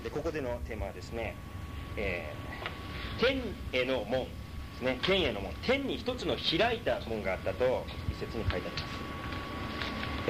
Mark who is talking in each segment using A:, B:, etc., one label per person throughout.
A: でここでのテーマはですね、天への門ですね。天への門、天に一つの開いた門があったと一節に書いてあります。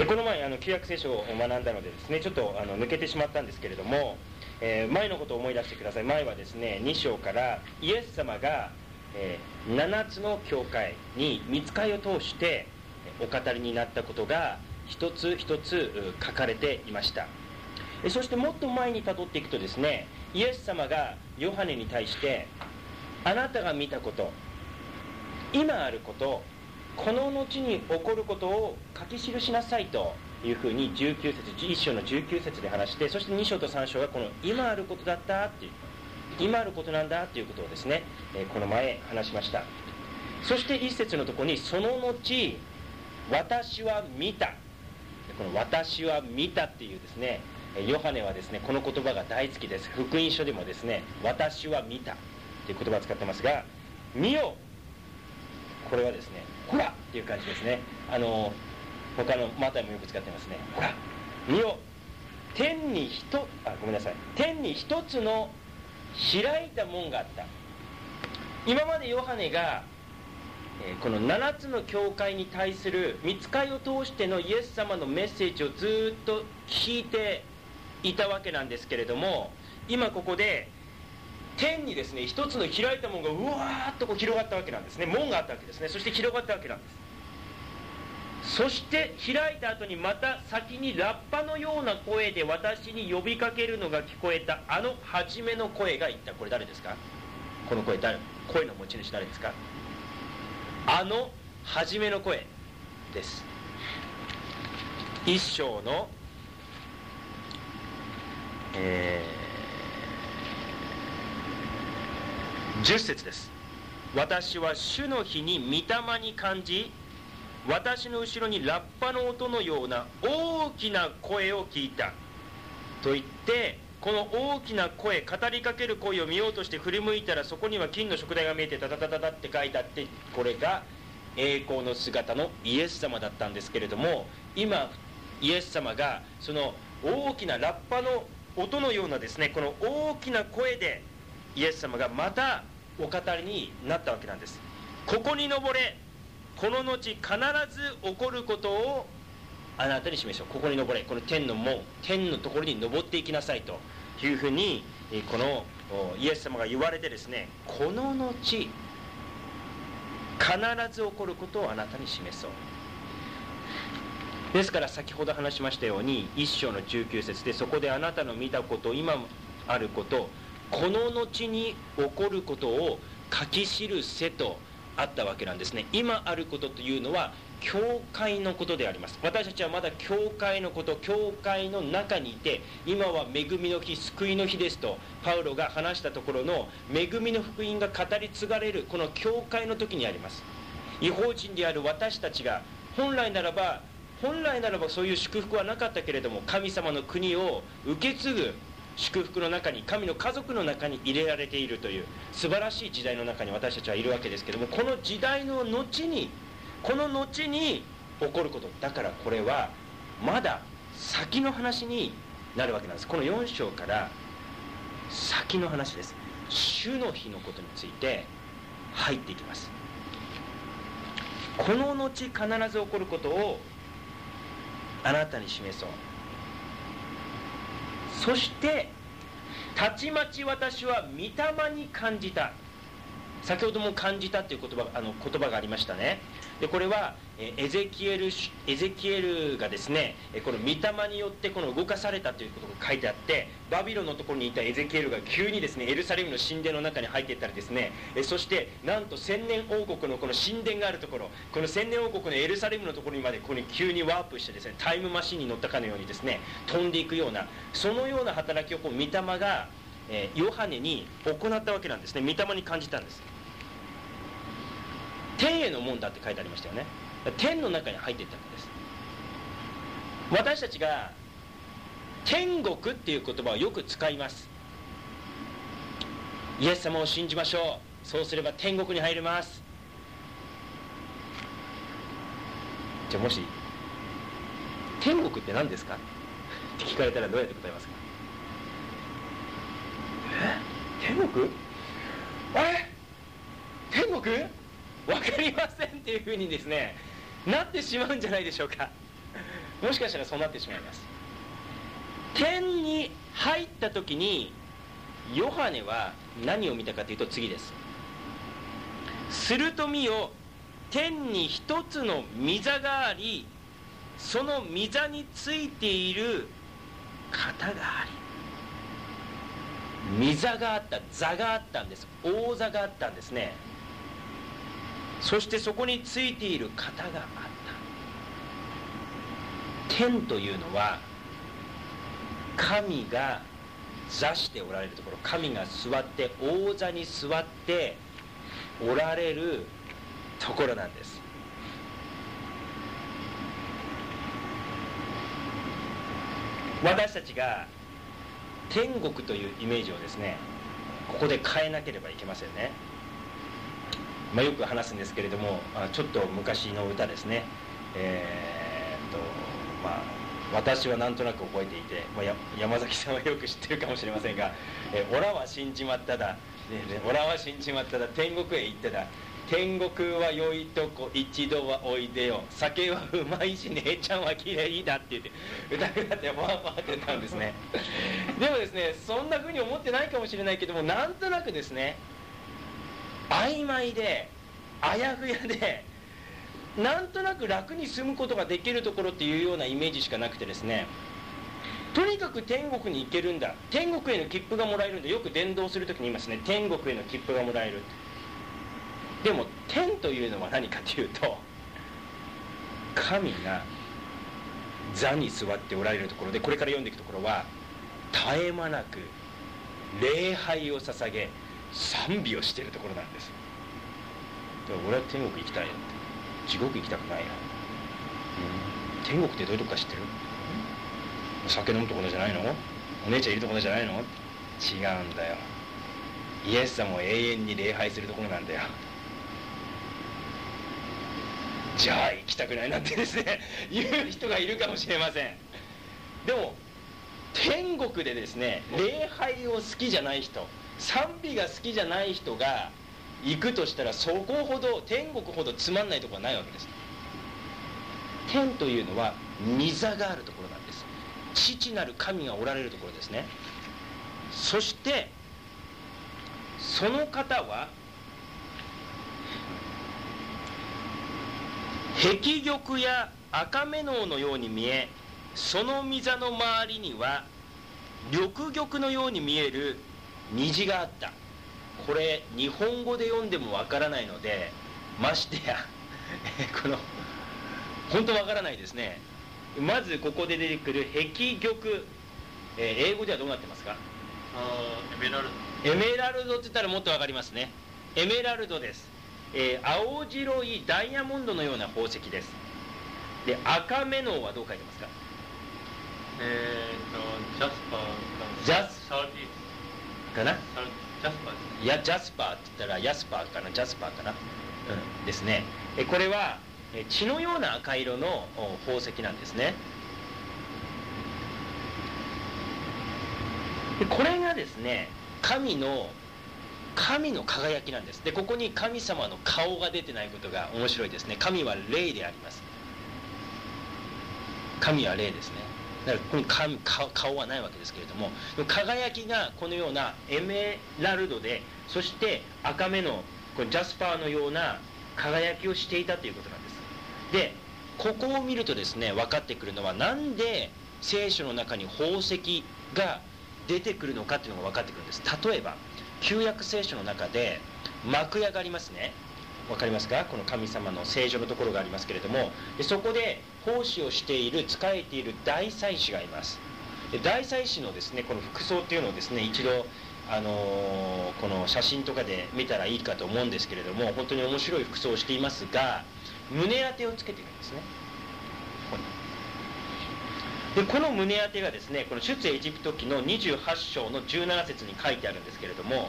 A: この前旧約聖書を学んだのでですね、ちょっと抜けてしまったんですけれども、前のことを思い出してください。前はですね、2章からイエス様が、7つの教会に御使いを通してお語りになったことが一つ一つ書かれていました。そしてもっと前にたどっていくとですね、イエス様がヨハネに対して、あなたが見たこと、今あること、この後に起こることを書き記しなさいというふうに19節、1章の19節で話して、そして2章と3章がこの今あることだったっていう、今あることなんだということをですね、この前話しました。そして1節のところに、その後私は見た、この私は見たっていうですね、ヨハネはですね、この言葉が大好きです。福音書でもですね、私は見たという言葉を使ってますが、見よ、これはですね、ほらっていう感じですね。他のマタイもよく使ってますね。ほら見よ、天に一つの開いた門があった。今までヨハネがこの7つの教会に対する御使いを通してのイエス様のメッセージをずっと聞いていたわけなんですけれども、今ここで天にですね、一つの開いた門がうわーっとこう広がったわけなんですね。門があったわけですね。そして広がったわけなんです。そして開いた後にまた先にラッパのような声で私に呼びかけるのが聞こえた、あの初めの声が言った。これ誰ですか？この声声の持ち主誰ですか？あの初めの声です。一章の10節です。私は主の日に御霊に感じ、私の後ろにラッパの音のような大きな声を聞いたと言って、この大きな声、語りかける声を見ようとして振り向いたら、そこには金の燭台が見えてタタタタタって書いてあって、これが栄光の姿のイエス様だったんですけれども、今イエス様がその大きなラッパの音のようなですね、この大きな声でイエス様がまたお語りになったわけなんです。ここに登れ、この後必ず起こることをあなたに示そう。ここに登れ、この天の門、天のところに登っていきなさいというふうにこのイエス様が言われてですね、この後必ず起こることをあなたに示そう。ですから先ほど話しましたように1章の19節で、そこであなたの見たこと、今あること、この後に起こることを書き記せとあったわけなんですね。今あることというのは教会のことであります。私たちはまだ教会のこと、教会の中にいて、今は恵みの日、救いの日ですとパウロが話したところの恵みの福音が語り継がれるこの教会の時にあります。異邦人である私たちが本来ならばそういう祝福はなかったけれども、神様の国を受け継ぐ祝福の中に、神の家族の中に入れられているという素晴らしい時代の中に私たちはいるわけですけれども、この時代の後に起こることだから、これはまだ先の話になるわけなんです。この4章から先の話です。主の日のことについて入っていきます。この後必ず起こることをあなたに示そう。そしてたちまち私は御霊に感じた。先ほども感じたという言葉がありましたね。でこれはエゼキエルがですね、この御霊によってこの動かされたということが書いてあって、バビロンのところにいたエゼキエルが急にですね、エルサレムの神殿の中に入っていったりですね、そしてなんと千年王国のこの神殿があるところ、この千年王国のエルサレムのところにまでここに急にワープしてですね、タイムマシンに乗ったかのようにですね、飛んでいくような、そのような働きをこう御霊がヨハネに行ったわけなんですね。御霊に感じたんです。天への門だって書いてありましたよね。天の中に入っていったわけです。私たちが天国っていう言葉をよく使います。イエス様を信じましょう、そうすれば天国に入れます。じゃあもし天国って何ですかって聞かれたらどうやって答えますか？ 国？天国？分かりませんっていうふうにですねなってしまうんじゃないでしょうか。もしかしたらそうなってしまいます。天に入った時にヨハネは何を見たかというと、次です。すると見よ、天に一つの御座があり、その御座についている方があり、御座があった、座があったんです。王座があったんですね。そしてそこについている方があった。天というのは神が座しておられるところ、神が座って王座に座っておられるところなんです。私たちが天国というイメージをですねここで変えなければいけませんね。よく話すんですけれども、ちょっと昔の歌ですね。私はなんとなく覚えていて、山崎さんはよく知ってるかもしれませんが「オラは死んじまっただ」「オラは死んじまっただ、天国へ行ってだ、天国は良いとこ、一度はおいでよ、酒はうまいし姉ちゃんはきれいだ」って言って歌い歌ってワーワーってたんですね。でもですねそんなふうに思ってないかもしれないけども、なんとなくですね曖昧であやふやで、なんとなく楽に住むことができるところっていうようなイメージしかなくてですね、とにかく天国に行けるんだ、天国への切符がもらえるんだ、よく伝道するときに言いますね、天国への切符がもらえる。でも天というのは何かというと、神が座に座っておられるところで、これから読んでいくところは絶え間なく礼拝を捧げ賛美をしているところなんです。だから俺は天国行きたいよって、地獄行きたくないよ、天国ってどういうとこか知ってる？酒飲むところじゃないの？お姉ちゃんいるところじゃないの？違うんだよ、イエス様を永遠に礼拝するところなんだよ。じゃあ行きたくないなんてですね言う人がいるかもしれません。でも天国でですね礼拝を好きじゃない人、賛美が好きじゃない人が行くとしたら、そこほど天国ほどつまんないところはないわけです。天というのは御座があるところなんです。父なる神がおられるところですね。そしてその方は碧玉や赤瑪瑙のように見え、その御座の周りには緑玉のように見える虹があった。これ日本語で読んでもわからないので、ましてやこの本当わからないですね。まずここで出てくる碧玉、英語ではどうなってますか？
B: エメラル
A: ド。エメラルドって言ったらもっとわかりますね。エメラルドです。青白いダイヤモンドのような宝石です。で、赤瑪瑙はどう書いてますか？
B: ジャスパー
A: ジャスかな？
B: ジャスパーです。
A: いや、ジャスパーって言ったらヤスパーかな、ジャスパーかな、ですね。これは血のような赤色の宝石なんですね。でこれがですね神の輝きなんです。でここに神様の顔が出てないことが面白いですね。神は霊であります。神は霊ですね。だからここに顔はないわけですけれども、輝きがこのようなエメラルドで、そして赤目のこれジャスパーのような輝きをしていたということなんです。でここを見るとですね分かってくるのは、なんで聖書の中に宝石が出てくるのかっていうのが分かってくるんです。例えば旧約聖書の中で幕屋がありますね。分かりますか？この神様の聖所のところがありますけれども、でそこで奉仕をしている、仕えている大祭司がいます。で大祭司のですねこの服装っていうのをですね一度この写真とかで見たらいいかと思うんですけれども、本当に面白い服装をしていますが、胸当てをつけているんですね。でこの胸当てがですねこの出エジプト記の28章の17節に書いてあるんですけれども、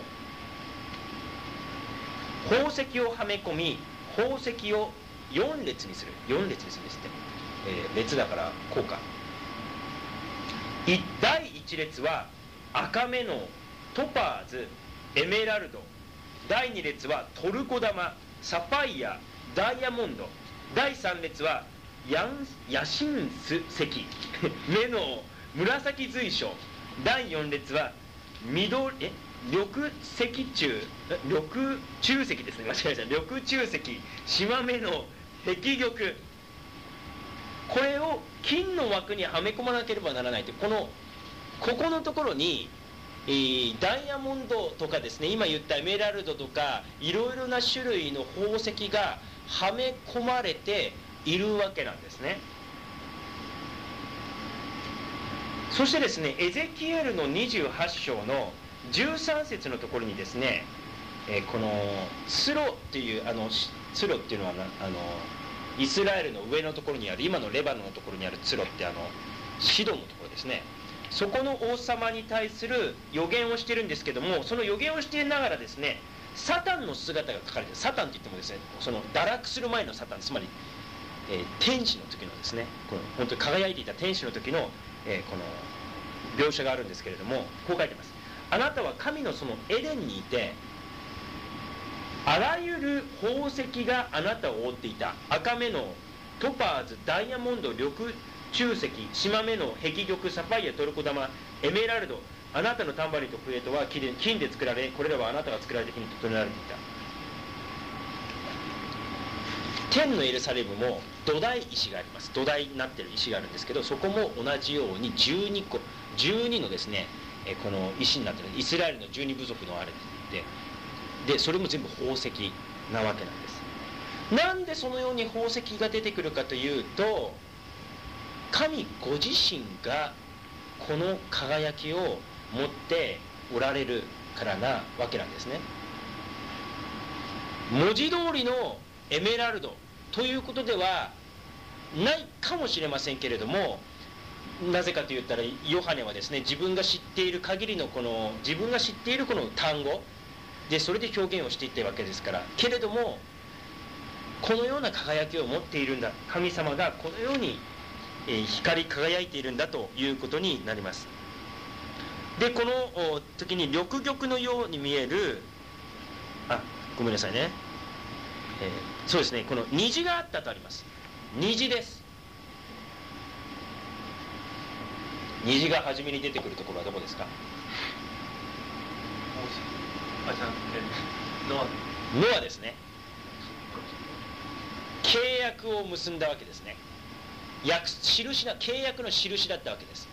A: 宝石をはめ込み宝石を4列にするんですって、列だからこうか。第1列は赤目のトパーズ、 エメラルド、第2列はトルコ玉、サファイア、ダイヤモンド、第3列はヤシンス石目の紫水晶、第4列は緑中石ですね、間違えました。緑中石、島目の碧玉、これを金の枠にはめ込まなければならないという、ここのところに、ダイヤモンドとかですね、今言ったエメラルドとかいろいろな種類の宝石がはめ込まれているわけなんですね。そしてですね、エゼキエルの28章の13節のところにですね、このツロっていうツロっていうのはイスラエルの上のところにある、今のレバノンのところにあるツロってシドのところですね、そこの王様に対する予言をしているんですけども、その予言をしていながらですね、サタンの姿が書かれている。サタンって言ってもですね、その堕落する前のサタン、つまり、天使の時のですね、この本当に輝いていた天使の時の、この描写があるんですけれども、こう書いてます。あなたは神のそのエデンにいて、あらゆる宝石があなたを覆っていた。赤目のトパーズ、ダイヤモンド、緑中石、島目の碧玉、サファイア、トルコ玉、エメラルド、あなたのタンバリンとフレートは金で作られ、これらはあなたが作られた日に整えられていた。天のエルサレムも土台石があります。土台になっている石があるんですけど、そこも同じように12のですね、この石になっている。イスラエルの12部族のあれで、それも全部宝石なわけなんです。なんでそのように宝石が出てくるかというと、神ご自身がこの輝きを持っておられるからなわけなんですね。文字通りのエメラルドということではないかもしれませんけれども、なぜかと言ったらヨハネはですね、自分が知っている限りの自分が知っているこの単語でそれで表現をしていったわけですから、けれどもこのような輝きを持っているんだ、神様がこのように光り輝いているんだということになります。で、この時に緑玉のように見える、ごめんなさいね、そうですね、この虹があったとあります。虹です。虹が初めに出てくるところはどこですか？ノアですね。契約を結んだわけですね。契約の印だったわけです。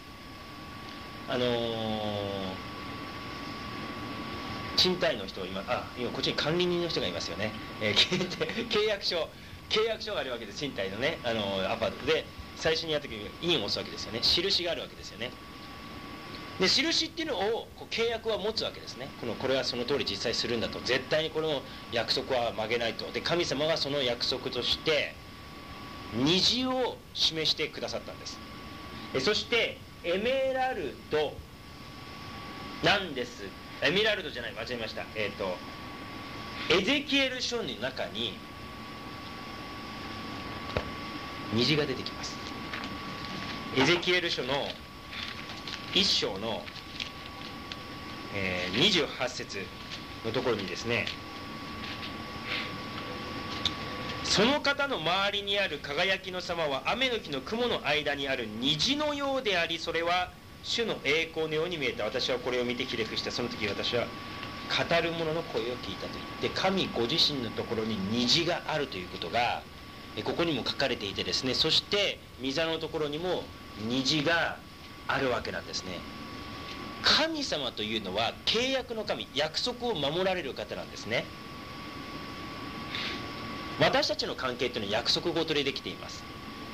A: 賃貸の人、今こっちに管理人の人がいますよね。契約書があるわけです。賃貸のね、アパートで最初にやった時に印を押すわけですよね。印があるわけですよね。で、印っていうのを契約は持つわけですね。これはその通り実際するんだと、絶対にこの約束は曲げないと。で、神様がその約束として虹を示してくださったんです。そしてエメラルドなんです。エメラルドじゃない、間違えました。エゼキエル書の中に虹が出てきます。エゼキエル書の1章の、28節のところにですね、その方の周りにある輝きの様は雨の日の雲の間にある虹のようであり、それは主の栄光のように見えた。私はこれを見てひれ伏した。その時私は語る者の声を聞いたと言って、神ご自身のところに虹があるということがここにも書かれていてですね、そして御座のところにも虹があるわけなんですね。神様というのは契約の神、約束を守られる方なんですね。私たちの関係というのは約束ごとでできています。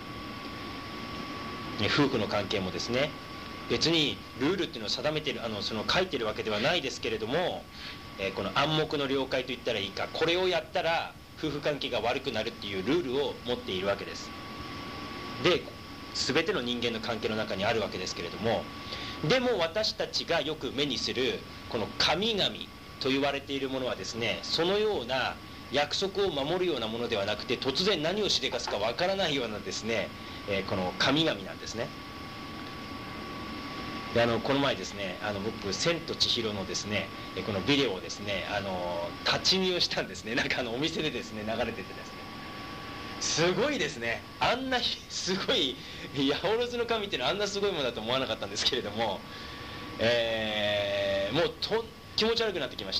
A: 夫婦の関係もですね、別にルールっていうのを定めている書いているわけではないですけれども、この暗黙の了解といったらいいか、これをやったら夫婦関係が悪くなるっていうルールを持っているわけです。で、全ての人間の関係の中にあるわけですけれども、でも私たちがよく目にするこの神々と言われているものはですね、そのような約束を守るようなものではなくて、突然何をしでかすかわからないようなですね、この神々なんですね。 でこの前ですね僕千と千尋のですねこのビデオをですね立ち見をしたんですね。なんかお店でですね流れててですね、すごいですね。あんなすごい八百万の神っていうのはあんなすごいものだと思わなかったんですけれども、もう気持ち悪くなってきました。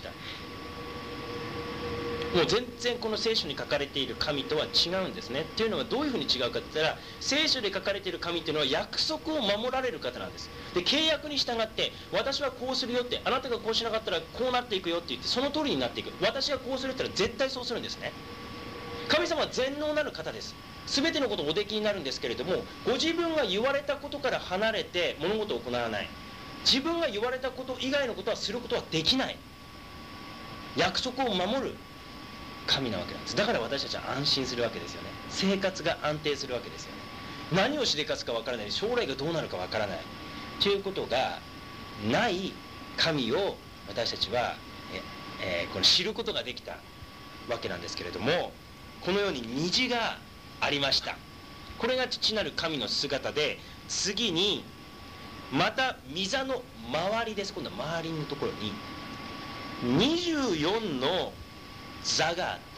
A: もう全然この聖書に書かれている神とは違うんですね。っていうのはどういうふうに違うかって言ったら、聖書で書かれている神っていうのは約束を守られる方なんです。で、契約に従って私はこうするよって、あなたがこうしなかったらこうなっていくよって言って、その通りになっていく。私がこうするって言ったら絶対そうするんですね。神様は全能なる方です。全てのことをおできになるんですけれども、ご自分が言われたことから離れて物事を行わない。自分が言われたこと以外のことはすることはできない。約束を守る神なわけなんです。だから私たちは安心するわけですよね。生活が安定するわけですよね。何をしでかすかわからない、将来がどうなるかわからないということがない神を私たちはこれ知ることができたわけなんですけれども、このように虹がありました。これが父なる神の姿で、次にまた御座の周りです。今度は周りのところに24の座があった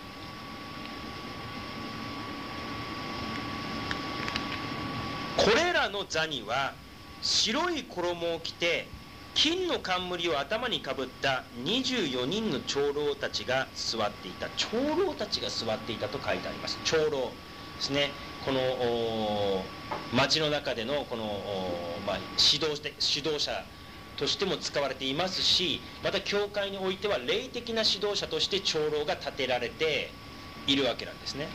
A: 。これらの座には白い衣を着て金の冠を頭にかぶった24人の長老たちが座っていた。長老たちが座っていたと書いてあります。長老ですね。この町の中でのこの、指導者としても使われていますし、また教会においては霊的な指導者として長老が立てられているわけなんですね。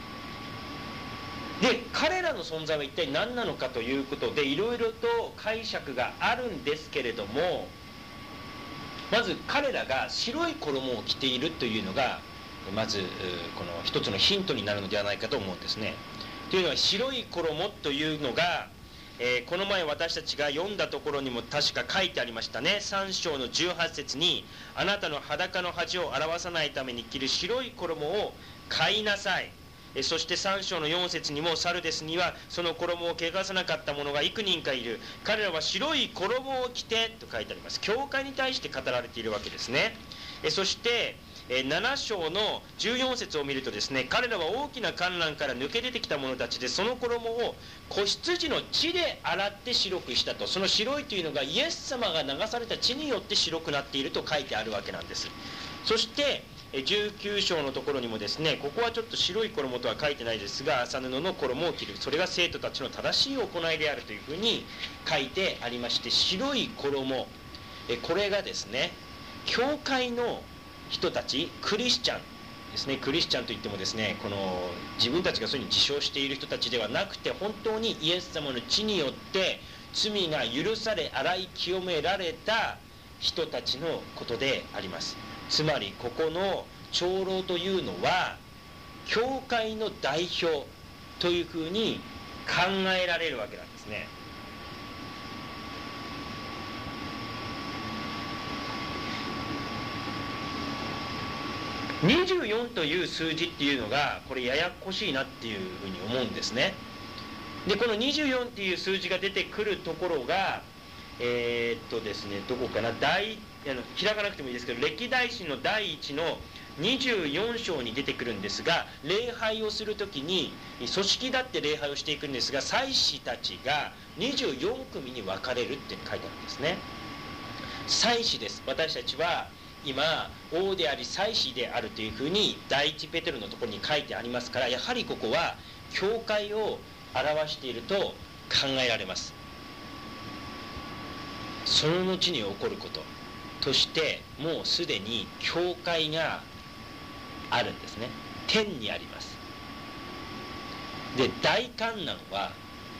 A: で、彼らの存在は一体何なのかということで、いろいろと解釈があるんですけれども、まず彼らが白い衣を着ているというのがまずこの一つのヒントになるのではないかと思うんですね。というのは、白い衣というのが、この前私たちが読んだところにも確か書いてありましたね。3章の18節に、あなたの裸の恥を表さないために着る白い衣を買いなさい。そして3章の4節にも、サルデスにはその衣を汚さなかった者が幾人かいる。彼らは白い衣を着てと書いてあります。教会に対して語られているわけですね。そして7章の14節を見るとですね、彼らは大きな観覧から抜け出てきた者たちで、その衣を子羊の血で洗って白くしたと。その白いというのがイエス様が流された血によって白くなっていると書いてあるわけなんです。そして19章のところにもですね、ここはちょっと白い衣とは書いてないですが、麻布の衣を着る、それが生徒たちの正しい行いであるというふうに書いてありまして、白い衣、これがですね、教会の人たち、クリスチャンですね。クリスチャンといってもですね、この自分たちがそういうふうに自称している人たちではなくて、本当にイエス様の血によって罪が許され洗い清められた人たちのことであります。つまりここの長老というのは教会の代表というふうに考えられるわけなんですね。24という数字っていうのがこれややこしいなっていうふうに思うんですね。で、この24っていう数字が出てくるところがですね、どこかな、開かなくてもいいですけど、歴代史の第1の24章に出てくるんですが、礼拝をするときに組織だって礼拝をしていくんですが、祭司たちが24組に分かれるって書いてあるんですね。祭司です。私たちは今王であり祭司であるというふうに第一ペテロのところに書いてありますから、やはりここは教会を表していると考えられます。その後に起こることとしてもうすでに教会があるんですね。天にあります。で、大観難は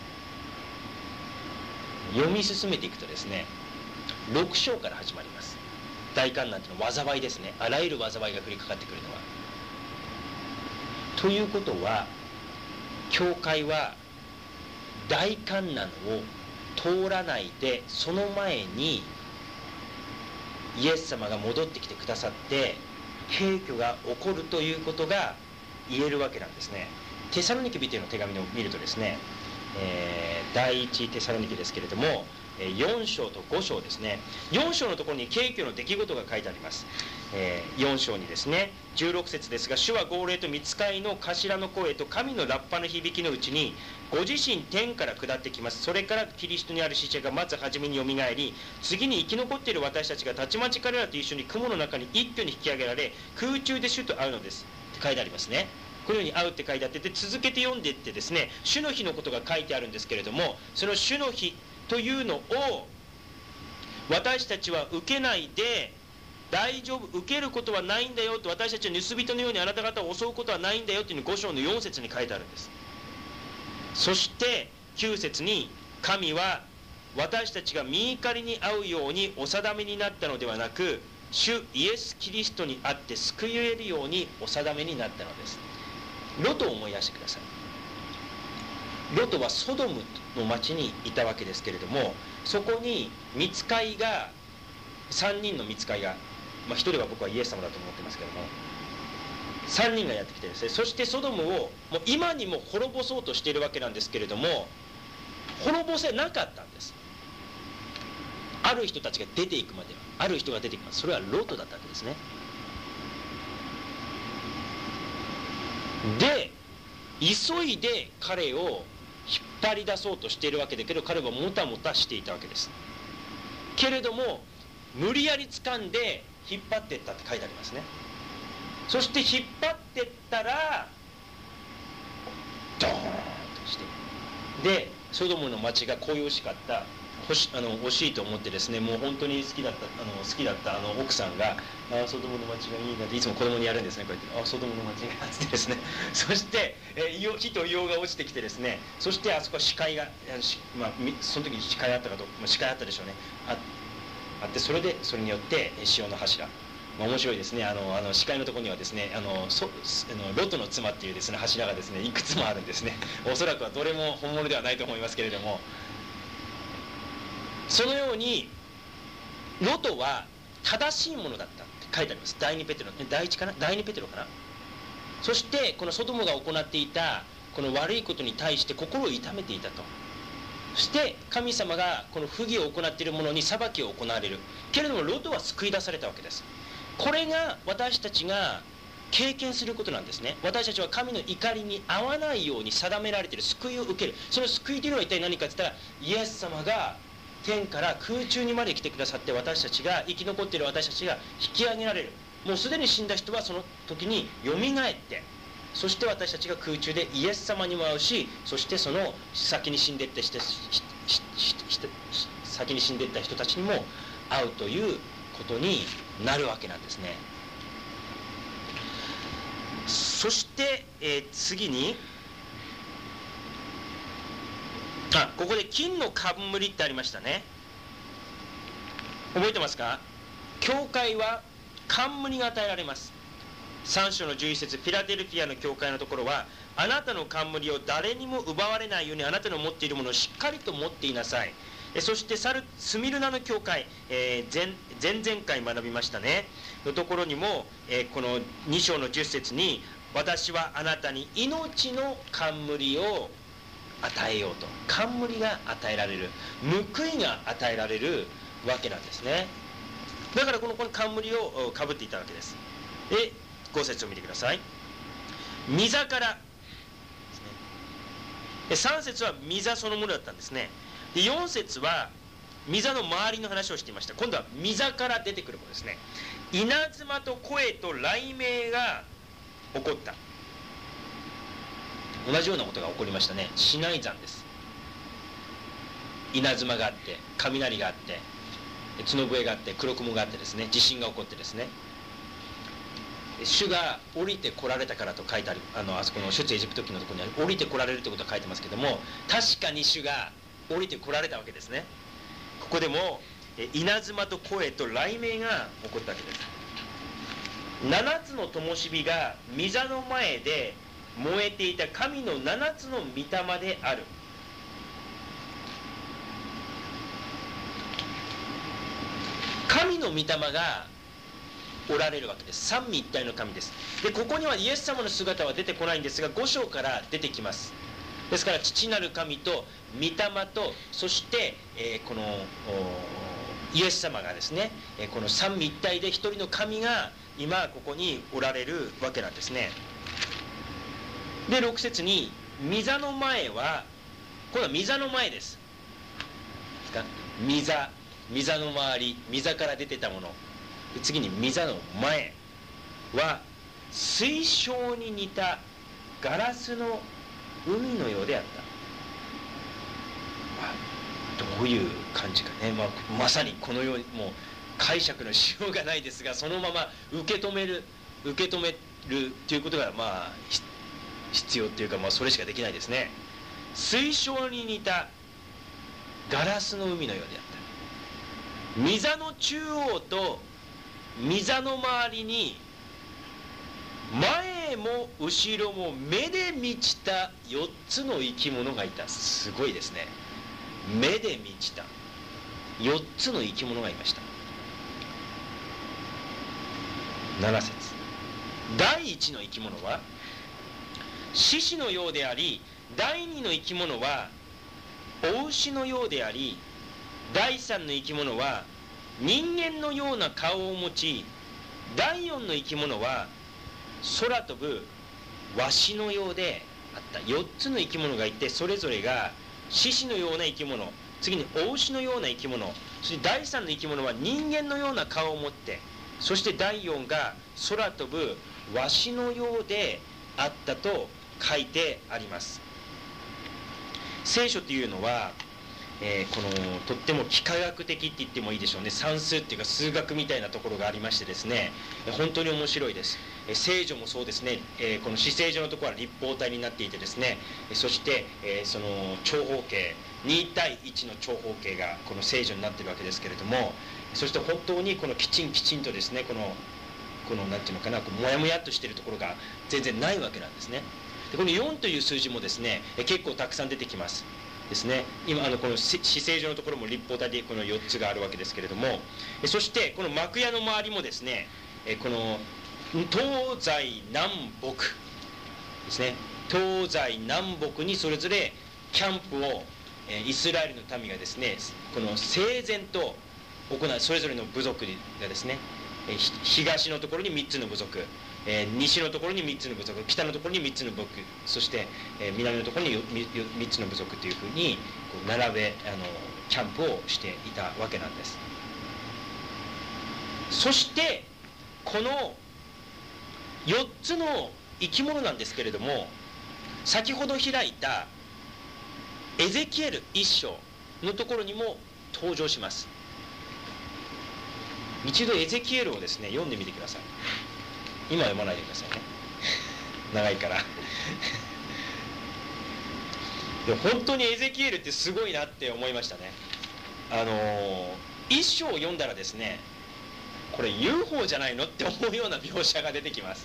A: 読み進めていくとですね、6章から始まります。大観難というのは災いですね。あらゆる災いが降りかかってくるのは。ということは、教会は大観難を通らないで、その前にイエス様が戻ってきてくださって景挙が起こるということが言えるわけなんですね。テサロニケ人への手紙を見るとですね、第一テサロニケですけれども 4章と5章ですね。4章のところに景挙の出来事が書いてあります。4章にですね、16節ですが、主は号令と御使いの頭の声と神のラッパの響きのうちに、ご自身天から下ってきます。それからキリストにある死者がまず初めによみがえり、次に生き残っている私たちがたちまち彼らと一緒に雲の中に一挙に引き上げられ、空中で主と会うのですって書いてありますね。このように会うって書いてあって、で続けて読んでいってですね、主の日のことが書いてあるんですけれども、その主の日というのを私たちは受けないで大丈夫、受けることはないんだよと、私たちは盗人のようにあなた方を襲うことはないんだよというのを5章の4節に書いてあるんです。そして9節に、神は私たちが御怒りに遭うようにお定めになったのではなく、主イエス・キリストにあって救えるようにお定めになったのです。ロトを思い出してください。ロトはソドムの町にいたわけですけれども、そこに御使いが、3人の御使いが、1人は僕はイエス様だと思ってますけども、3人がやってきてですね、そしてソドムをもう今にも滅ぼそうとしているわけなんですけれども、滅ぼせなかったんです。ある人たちが出ていくまでは、ある人が出てきます。それはロトだったわけですね。で、急いで彼を引っ張り出そうとしているわけだけど、彼はもたもたしていたわけです。けれども無理やり掴んで引っ張っていったって書いてありますね。そして引っ張っていったらドーンとして、でソドムの町が恋しかった惜しいと思ってですね、もう本当に好きだった奥さんが「ソドムの町がいいな」っていつも子供にやるんですね。こうやって「ソドムの町が」つってですね、そして火と硫黄が落ちてきてですね、そしてあそこは視界がその時に視界あったかどうか、視界あったでしょうね、あって、それによって潮の柱、面白いですね。視界のところにはですね、ロトの妻っていうですね柱がですねいくつもあるんですね。おそらくはどれも本物ではないと思いますけれども、そのようにロトは正しいものだったって書いてあります。第2ペテロかな。そしてこのソドムが行っていたこの悪いことに対して心を痛めていたと。そして神様がこの不義を行っている者に裁きを行われるけれども、ロトは救い出されたわけです。これが私たちが経験することなんですね。私たちは神の怒りに遭わないように定められている救いを受ける。その救いというのは一体何かといったら、イエス様が天から空中にまで来てくださって、私たちが生き残っている私たちが引き上げられる。もうすでに死んだ人はその時によみがえって、そして私たちが空中でイエス様にも会うし、そしてその先に死んでいった人たちにも会うということになるわけなんですね。そして、次にここで金の冠ってありましたね。覚えてますか？教会は冠が与えられます。3章の11節、フィラデルフィアの教会のところは、あなたの冠を誰にも奪われないようにあなたの持っているものをしっかりと持っていなさい。そしてスミルナの教会、前々回学びましたねのところにも、この2章の10節に、私はあなたに命の冠を与えようと、冠が与えられる、報いが与えられるわけなんですね。だからこの冠をかぶっていたわけです。で、5節を見てください。御座からですね。3節は御座そのものだったんですね。で、4節は御座の周りの話をしていました。今度は御座から出てくるものですね。稲妻と声と雷鳴が起こった。同じようなことが起こりましたね。シナイ山です。稲妻があって、雷があって、角笛があって、黒雲があってですね、地震が起こってですね、主が降りて来られたからと書いてある、あそこの出エジプト記のところに降りて来られるということが書いてますけども、確かに主が降りて来られたわけですね。ここでも稲妻と声と雷鳴が起こったわけです。7つの灯火が御座の前で燃えていた神の7つの御霊である。神の御霊がおられるわけです。三位一体の神です。で、ここにはイエス様の姿は出てこないんですが、5章から出てきます。 ですから父なる神と御霊と、そして、このイエス様がですね、この三位一体で一人の神が今ここにおられるわけなんですね。で6節に御座の前は、これは御座の前です。御座の周り、御座から出てたもの。で次に御座の前は水晶に似たガラスの海のようであった。どういう感じかね、まさにこのようにもう解釈のしようがないですが、そのまま受け止めるということが必要というか、それしかできないですね。水晶に似たガラスの海のようであった。御座の中央と御座の周りに前も後ろも目で満ちた4つの生き物がいた。すごいですね。目で満ちた4つの生き物がいました。7節、第一の生き物は獅子のようであり、第二の生き物は雄牛のようであり、第三の生き物は人間のような顔を持ち、第四の生き物は空飛ぶワシのようであった。4つの生き物がいて、それぞれが獅子のような生き物、次に雄牛のような生き物、そして第三の生き物は人間のような顔を持って、そして第四が空飛ぶワシのようであったと書いてあります。聖書というのは、このとっても幾何学的って言ってもいいでしょうね。算数っていうか数学みたいなところがありましてですね、本当に面白いです。聖女もそうですね。この至聖所のところは立方体になっていてですね、そして、その長方形2対1の長方形がこの聖女になっているわけですけれども、そして本当にこのきちんとですね、このなんていうのかな、もやもやっとしているところが全然ないわけなんですね。でこの4という数字もですね、結構たくさん出てきますですね。今この至聖所のところも立方体でこの4つがあるわけですけれども、そしてこの幕屋の周りもですね、この東西南北ですね、東西南北にそれぞれキャンプをイスラエルの民がですね、この整然と行う、それぞれの部族がですね、東のところに3つの部族、西のところに3つの部族、北のところに3つの部族、そして、南のところに3つの部族というふうにこう並べキャンプをしていたわけなんです。そしてこの4つの生き物なんですけれども、先ほど開いたエゼキエル1章のところにも登場します。一度エゼキエルをですね読んでみてください。今読まないでくださいね、長いからでも本当にエゼキエルってすごいなって思いましたね。一章を読んだらですね、これ UFO じゃないのって思うような描写が出てきます。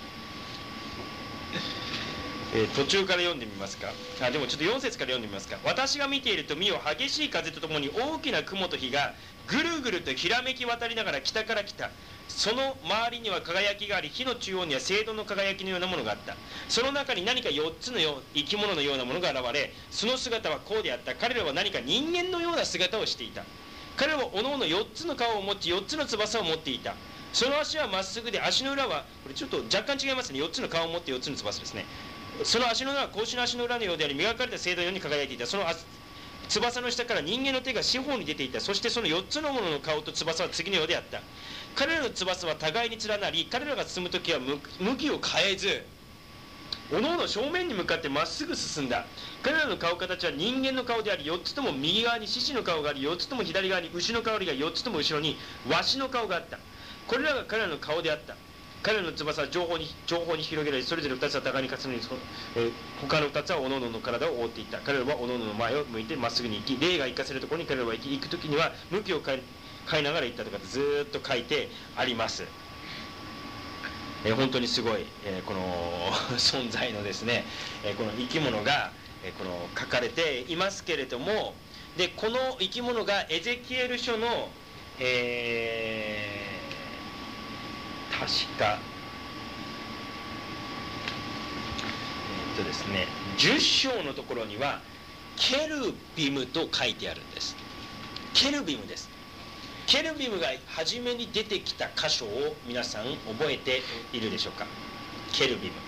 A: 途中から読んでみますか。でもちょっと4節から読んでみますか。私が見ていると、見よ、激しい風とともに大きな雲と火がぐるぐるとひらめき渡りながら北から来た。その周りには輝きがあり、火の中央には青銅の輝きのようなものがあった。その中に何か4つの生き物のようなものが現れ、その姿はこうであった。彼らは何か人間のような姿をしていた。彼らはおのおの4つの顔を持ち、4つの翼を持っていた。その足はまっすぐで、足の裏は、これちょっと若干違いますね。4つの顔を持って4つの翼ですね。その足の裏は子牛の足の裏のようであり、磨かれた青銅のように輝いていた。その翼の下から人間の手が四方に出ていた。そしてその4つのものの顔と翼は次のようであった。彼らの翼は互いに連なり、彼らが進むときは向きを変えず、おのおの正面に向かってまっすぐ進んだ。彼らの顔形は人間の顔であり、4つとも右側に獅子の顔があり、4つとも左側に牛の顔が4つとも後ろにワシの顔があった。これらが彼らの顔であった。彼らの翼は上方に広げられ、それぞれ2つは互いに重ね、他の2つはおのおのの体を覆っていった。彼らはおのおのの前を向いてまっすぐに行き、霊が行かせるところに彼らは行くときには向きを変えながら行ったとかずーっと書いてあります。本当にすごい、この存在のですね、この生き物が、この書かれていますけれども、でこの生き物がエゼキエル書の、確かですね、10章のところにはケルビムと書いてあるんです。ケルビムです。ケルビムが初めに出てきた箇所を皆さん覚えているでしょうか。ケルビム、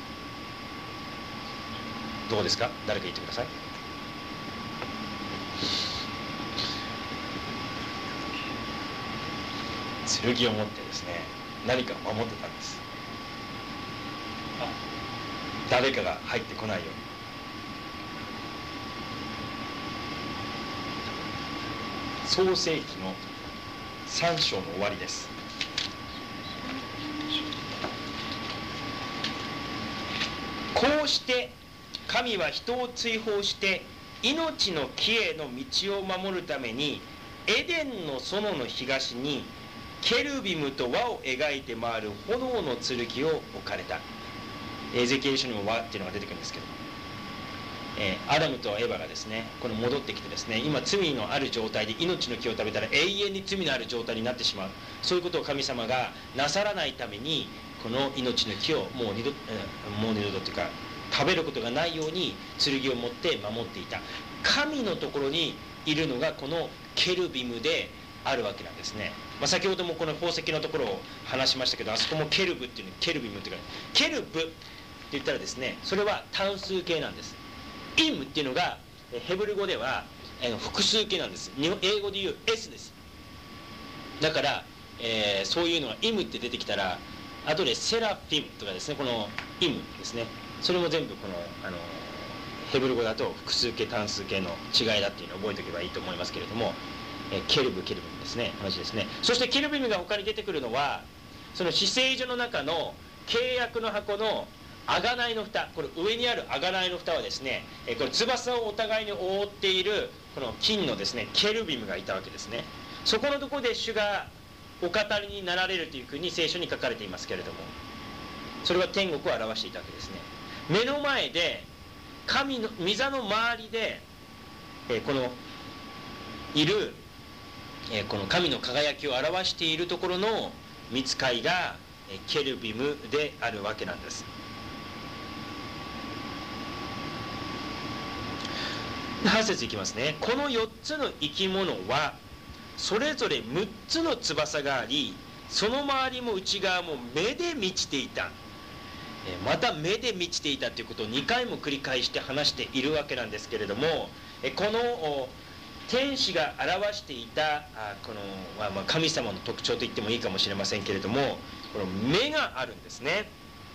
A: どうですか？誰か言ってください。剣を持ってですね、何かを守ってたんです。誰かが入ってこないように。創世記の3章の終わりです。こうして神は人を追放して命の木への道を守るためにエデンの園の東にケルビムと輪を描いて回る炎の剣を置かれた。エゼキエル書にも輪っていうのが出てくるんですけど、アダムとエバがですね、この戻ってきてですね、今罪のある状態で命の木を食べたら永遠に罪のある状態になってしまう、そういうことを神様がなさらないためにこの命の木をもう二度とというか食べることがないように剣を持って守っていた。神のところにいるのがこのケルビムであるわけなんですね。先ほどもこの宝石のところを話しましたけど、あそこもケルブっていうの、ケルビムっていうか、ケルブって言ったらですね、それは単数形なんです。イムっていうのがヘブル語では複数形なんです。英語で言う S です。だから、そういうのがイムって出てきたら後でセラフィムとかですね、このイムですね、それも全部このヘブル語だと複数形単数形の違いだっていうのを覚えておけばいいと思いますけれども、ケルビムですね、同じですね。そしてケルビムが他に出てくるのは、その至聖所の中の契約の箱の贖いの蓋、これ上にある贖いの蓋はですね、これ翼をお互いに覆っているこの金のですねケルビムがいたわけですね。そこのところで主がお語りになられるというふうに聖書に書かれていますけれども、それは天国を表していたわけですね。目の前で神の御座の周りで、このいる、この神の輝きを表しているところの御使いがケルビムであるわけなんです。8節いきますね。この4つの生き物はそれぞれ6つの翼があり、その周りも内側も目で満ちていた。また目で満ちていたということを2回も繰り返して話しているわけなんですけれども、この天使が表していたこの、神様の特徴と言ってもいいかもしれませんけれども、この目があるんですね。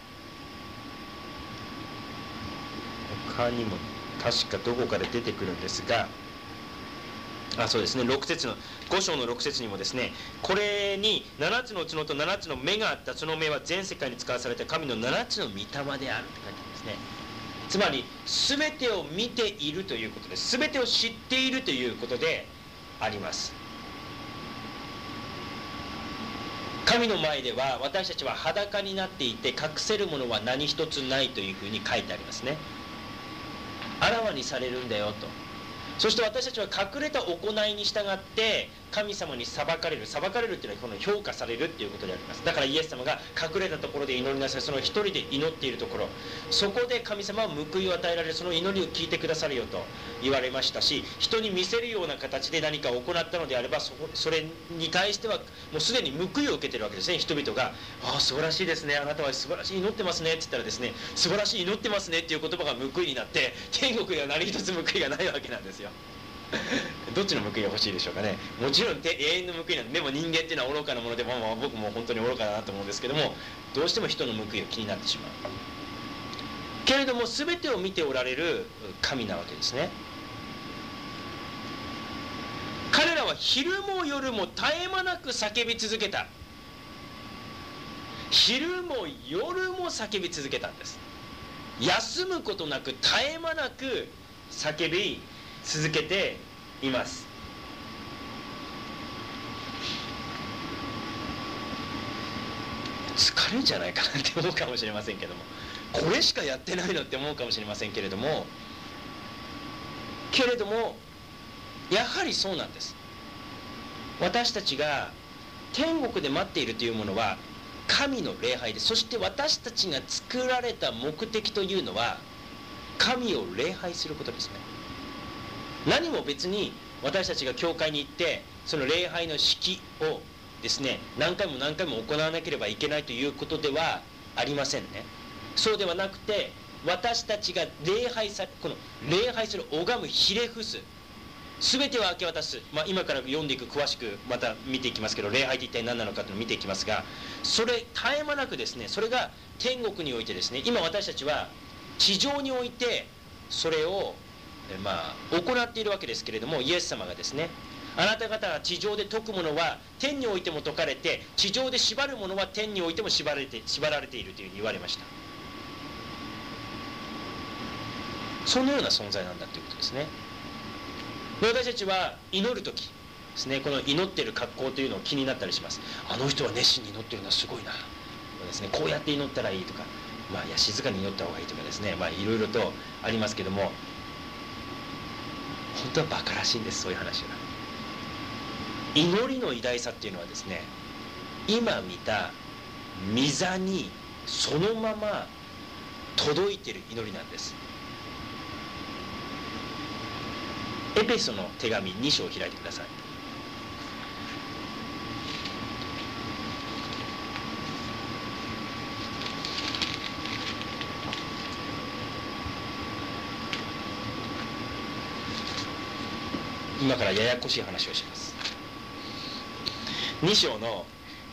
A: 他にも確かどこかで出てくるんですが、そうですね、6節の5章の6節にもですね、これに7つの角と7つの目があった。その目は全世界に使わされた神の7つの御霊であるって書いてあるんですね。つまり全てを見ているということです。全てを知っているということであります。神の前では私たちは裸になっていて隠せるものは何一つないというふうに書いてありますね。あらわにされるんだよと。そして私たちは隠れた行いに従って神様に裁かれるっていうのはこの評価されるっていうことであります。だからイエス様が隠れたところで祈りなさい、その一人で祈っているところ、そこで神様は報いを与えられる、その祈りを聞いてくださるよと言われましたし、人に見せるような形で何かを行ったのであればそれに対してはもうすでに報いを受けているわけですね。人々が素晴らしいですね、あなたは素晴らしい祈ってますねって言ったらですね、素晴らしい祈ってますねっていう言葉が報いになって天国では何一つ報いがないわけなんですよ。どっちの報いが欲しいでしょうかね。もちろん永遠の報いなんで、でも人間っていうのは愚かなもので、僕も本当に愚かだなと思うんですけども、どうしても人の報いが気になってしまうけれども、全てを見ておられる神なわけですね。彼らは昼も夜も絶え間なく叫び続けた。昼も夜も叫び続けたんです。休むことなく絶え間なく叫び続けています。疲れるんじゃないかなって思うかもしれませんけども、これしかやってないのって思うかもしれませんけれども、やはりそうなんです。私たちが天国で待っているというものは神の礼拝です。そして私たちが作られた目的というのは神を礼拝することですね。何も別に私たちが教会に行ってその礼拝の式をですね何回も何回も行わなければいけないということではありませんね。そうではなくて、私たちがこの礼拝する、拝む、ひれ伏す、全てを明け渡す、今から読んでいく、詳しくまた見ていきますけど、礼拝って一体何なのかというのを見ていきますが、それ絶え間なくですね、それが天国においてですね、今私たちは地上においてそれを行っているわけですけれども、イエス様がですね、あなた方が地上で説くものは天においても説かれて、地上で縛るものは天においても縛られているというふうに言われました。そのような存在なんだということですね。で、私たちは祈るときですね、この祈っている格好というのを気になったりします。あの人は熱心に祈ってるのはすごいなとかですね、こうやって祈ったらいいとか、いや静かに祈った方がいいとかですね、いろいろとありますけども、本当はバカらしいんです、そういう話は。祈りの偉大さっていうのはですね、今見た御座にそのまま届いている祈りなんです。エペソの手紙2章を開いてください。今からややこしい話をします。2章の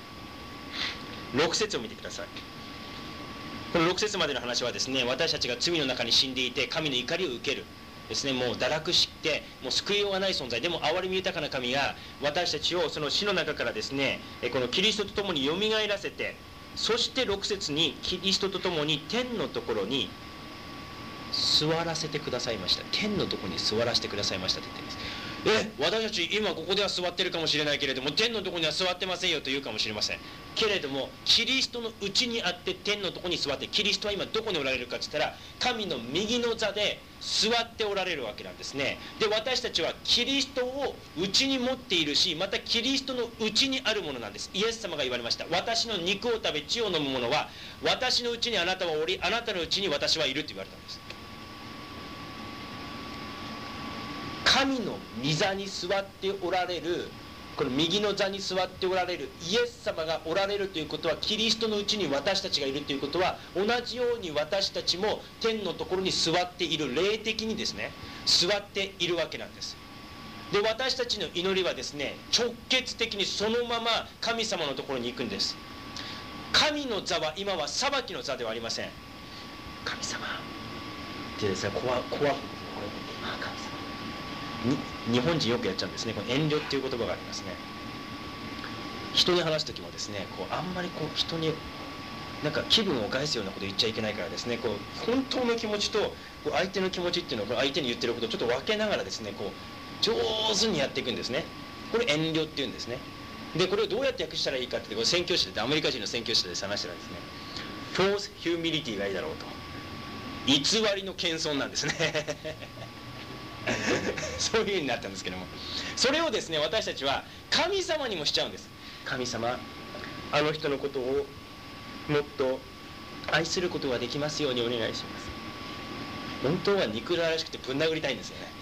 A: 6節を見てください。この6節までの話はですね、私たちが罪の中に死んでいて神の怒りを受けるですね、もう堕落してもう救いようがない存在でも憐れみ豊かな神が私たちをその死の中からですね、このキリストと共によみがえらせて、そして6節にキリストと共に天のところに座らせてくださいました。天のところに座らせてくださいましたと言っています。私たち今ここでは座ってるかもしれないけれども、天のところには座ってませんよと言うかもしれませんけれども、キリストのうちにあって天のところに座って、キリストは今どこにおられるかと言ったら、神の右の座で座っておられるわけなんですね。で、私たちはキリストをうちに持っているし、またキリストのうちにあるものなんです。イエス様が言われました。私の肉を食べ血を飲む者は、私のうちにあなたはおり、あなたのうちに私はいると言われたんです。神の御座に座っておられる、この右の座に座っておられるイエス様がおられるということは、キリストのうちに私たちがいるということは、同じように私たちも天のところに座っている、霊的にですね座っているわけなんです。で、私たちの祈りはですね、直結的にそのまま神様のところに行くんです。神の座は今は裁きの座ではありません。神様ってですね、怖く、神様、日本人よくやっちゃうんですね。この遠慮っていう言葉がありますね。人に話す時もですね、あんまり人になんか気分を害すようなこと言っちゃいけないからですね、本当の気持ちと相手の気持ちっていうのを相手に言ってることをちょっと分けながらですね、上手にやっていくんですね。これ遠慮っていうんですね。で、これをどうやって訳したらいいかって、宣教師で、アメリカ人の宣教師で話したらですね、false humility がいいだろうと、偽りの謙遜なんですねそういう風になったんですけども、それをですね、私たちは神様にもしちゃうんです。神様、あの人のことをもっと愛することができますようにお願いします。本当は憎らしくてぶん殴りたいんですよね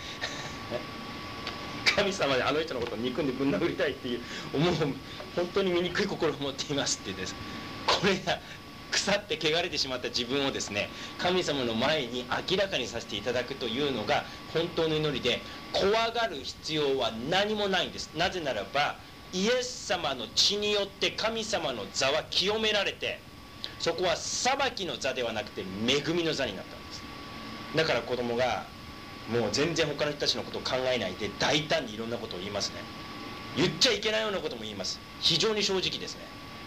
A: 神様であの人のことを憎んでぶん殴りたいっていう思う、本当に醜い心を持っていますってです。これが腐って汚れてしまった自分をですね、神様の前に明らかにさせていただくというのが本当の祈りで、怖がる必要は何もないんです。なぜならばイエス様の血によって神様の座は清められて、そこは裁きの座ではなくて恵みの座になったんです。だから子供がもう全然他の人たちのことを考えないで大胆にいろんなことを言いますね。言っちゃいけないようなことも言います。非常に正直ですね。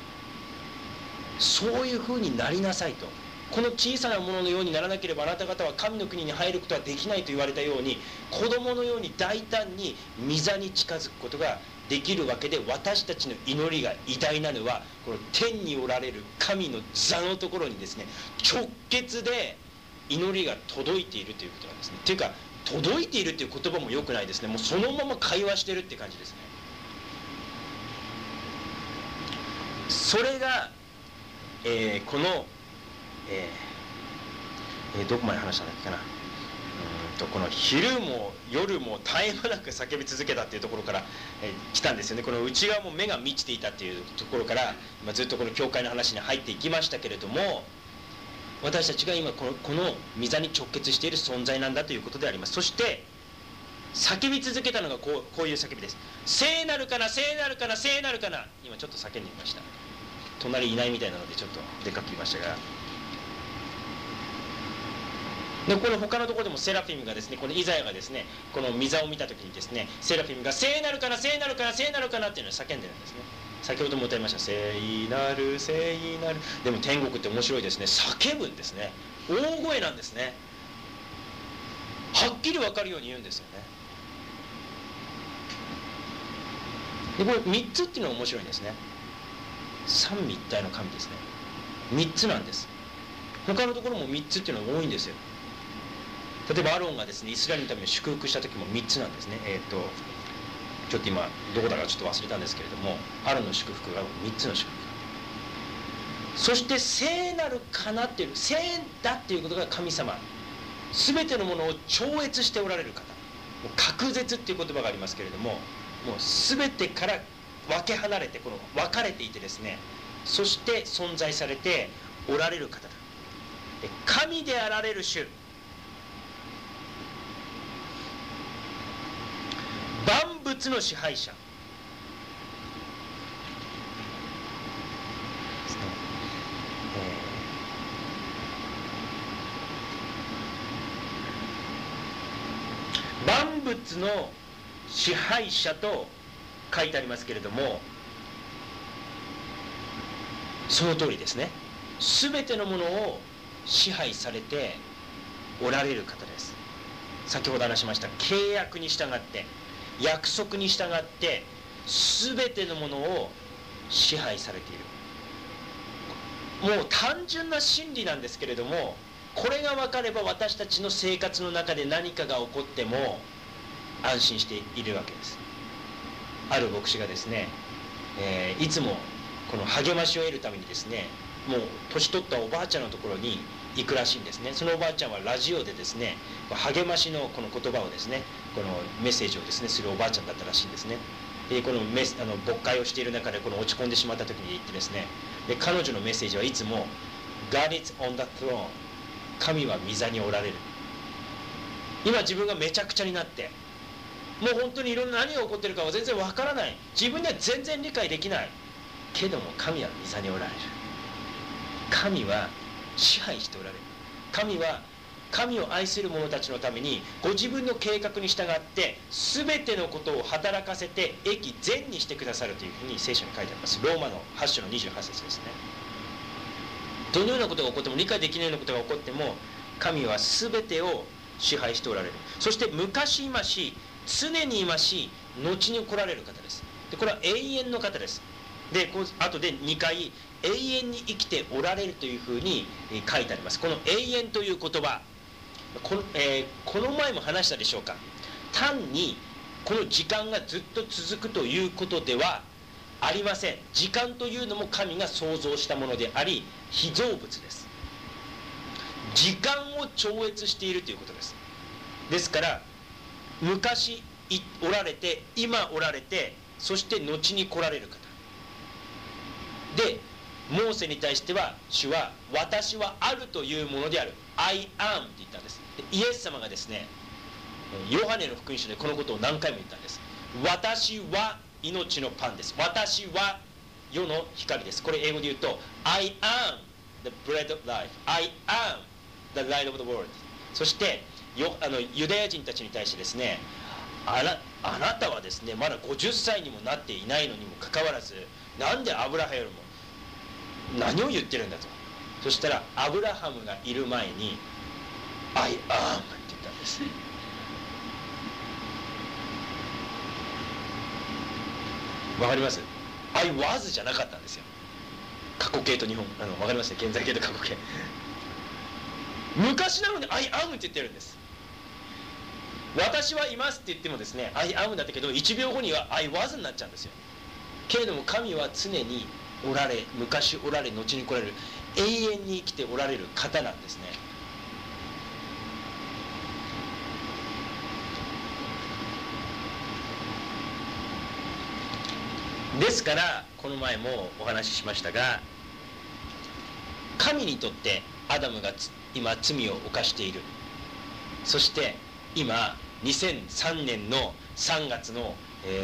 A: そういうふうになりなさいと。この小さなもののようにならなければあなた方は神の国に入ることはできないと言われたように、子供のように大胆に御座に近づくことができるわけで、私たちの祈りが偉大なのはこの天におられる神の座のところにですね、直結で祈りが届いているということなんですね。っていうか、届いているという言葉も良くないですね。もうそのまま会話してるって感じですね。それがこの、どこまで話したんだっけかな。 この昼も夜も絶え間なく叫び続けたっていうところから、来たんですよね。この内側も目が満ちていたっていうところから今ずっとこの教会の話に入っていきましたけれども、私たちが今この御座に直結している存在なんだということであります。そして叫び続けたのがこういう叫びです。聖なるかな、聖なるかな、聖なるかな。今ちょっと叫んでみました。隣いないみたいなのでちょっとでかく言いましたが、でこの他のところでもセラフィムがですね、このイザヤがですね、この御座を見た時にですね、セラフィムが聖なるかな、聖なるかな、聖なるかなっていうのを叫んでるんですね。先ほども歌いました、聖なる聖なる。でも天国って面白いですね。叫ぶんですね。大声なんですね。はっきり分かるように言うんですよね。でこれ3つっていうのが面白いんですね。三位一体の神ですね。3つなんです。他のところも3つっていうのが多いんですよ。例えばアロンがですね、イスラエルのために祝福した時も3つなんですね。ちょっと今どこだかちょっと忘れたんですけれども、アロンの祝福が3つの祝福。そして聖なるかなっていう、聖だっていうことが神様、全てのものを超越しておられる方、もう隔絶っていう言葉がありますけれども、もう全てから分け離れて、この分かれていてですね、そして存在されておられる方だ。神であられる主、万物の支配者ですね。万物の支配者と書いてありますけれども、その通りですね。全てのものを支配されておられる方です。先ほど話しました契約に従って、約束に従って全てのものを支配されている。もう単純な真理なんですけれども、これが分かれば私たちの生活の中で何かが起こっても安心しているわけです。ある牧師がですね、いつもこの励ましを得るためにですね、もう年取ったおばあちゃんのところに行くらしいんですね。そのおばあちゃんはラジオでですね、励ましのこの言葉をですね、このメッセージをですねするおばあちゃんだったらしいんですね。でこの牧会をしている中でこの落ち込んでしまった時に言ってですね、で彼女のメッセージはいつも God is on the throne、 神は御座におられる。今自分がめちゃくちゃになって、もう本当にいろんな何が起こってるかは全然わからない、自分では全然理解できないけども、神は御座におられる。神は支配しておられる。神は神を愛する者たちのためにご自分の計画に従って全てのことを働かせて益善にしてくださるというふうに聖書に書いてあります。ローマの8章の28節ですね。どのようなことが起こっても、理解できないようなことが起こっても、神は全てを支配しておられる。そして昔いまし、常にいまし、後に来られる方です。でこれは永遠の方です。で後で2回永遠に生きておられるというふうに書いてあります。この永遠という言葉、この前も話したでしょうか。単にこの時間がずっと続くということではありません。時間というのも神が創造したものであり、被造物です。時間を超越しているということです。ですから昔おられて、今おられて、そして後に来られる方で、モーセに対しては主は私はあるというものである、 I am って言ったんです。でイエス様がですね、ヨハネの福音書でこのことを何回も言ったんです。私は命のパンです。私は世の光です。これ英語で言うと I am the bread of life、 I am the light of the world。 そしてユダヤ人たちに対してですね、あなたはですねまだ50歳にもなっていないのにもかかわらず、なんでアブラハムよりも何を言ってるんだと。そしたらアブラハムがいる前に I am って言ったんです。わかります？ I was じゃなかったんですよ。過去形と日本わかりますね、現在形と過去形。昔なのに I am って言ってるんです。私はいますって言ってもですね I am だったけど、1秒後には I was になっちゃうんですよ。けれども神は常におられ、昔おられ、後に来られる、永遠に生きておられる方なんですね。 ですからこの前もお話ししましたが、神にとってアダムが今罪を犯している。そして今2003年の3月の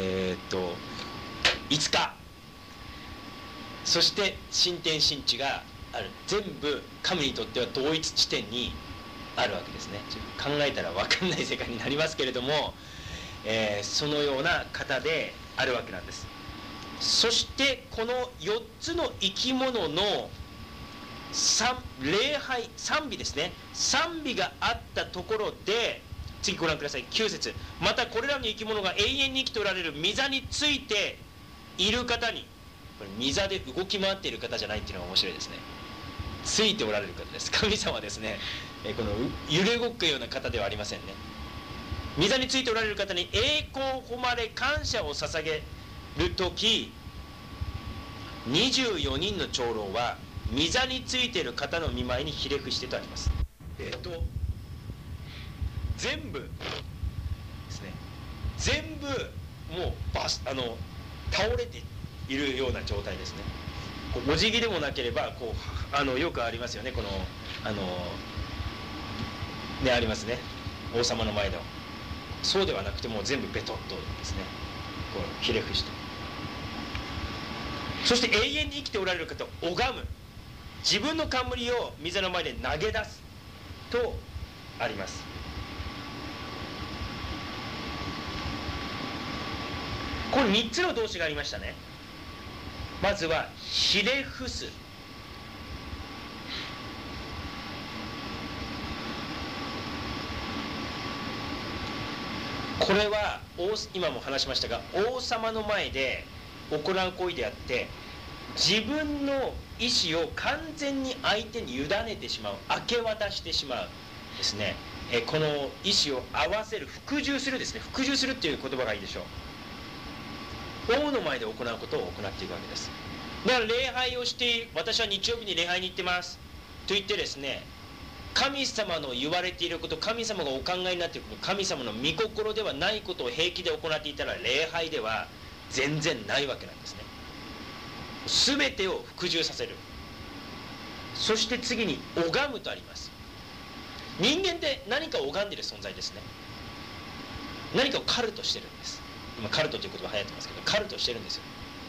A: 5日、そして新天新地がある。全部神にとっては同一地点にあるわけですね。考えたら分かんない世界になりますけれども、そのような方であるわけなんです。そしてこの4つの生き物の礼拝、賛美ですね、賛美があったところで、次ご覧ください。9節、またこれらの生き物が永遠に生きておられる御座についている方に、これ御座で動き回っている方じゃないっていうのが面白いですね。ついておられる方です。神様はですね、この揺れ動くような方ではありませんね。御座についておられる方に栄光、誉れ、感謝を捧げるとき、24人の長老は御座についている方の見舞いにひれ伏してとあります。全部ですね、全部もう倒れているような状態ですね。お辞儀でもなければよくありますよね、このね、ありますね、王様の前では。そうではなくてもう全部ベトッとですね、こうひれ伏して、そして永遠に生きておられる方を拝む、自分の冠を御座の前で投げ出すとあります。これ3つの動詞がありましたね。まずはひれ伏す。これは今も話しましたが、王様の前で行う行為であって、自分の意思を完全に相手に委ねてしまう、明け渡してしまうですね、この意思を合わせる、服従するですね。服従するっていう言葉がいいでしょう。王の前で行うことを行っていくわけです。だから礼拝をして、私は日曜日に礼拝に行ってますと言ってですね、神様の言われていること、神様がお考えになっていること、神様の御心ではないことを平気で行っていたら、礼拝では全然ないわけなんですね。全てを服従させる。そして次に拝むとあります。人間って何かを拝んでいる存在ですね。何かをカルトしてるんです。今カルトという言葉流行ってますけど、カルトしてるんですよ。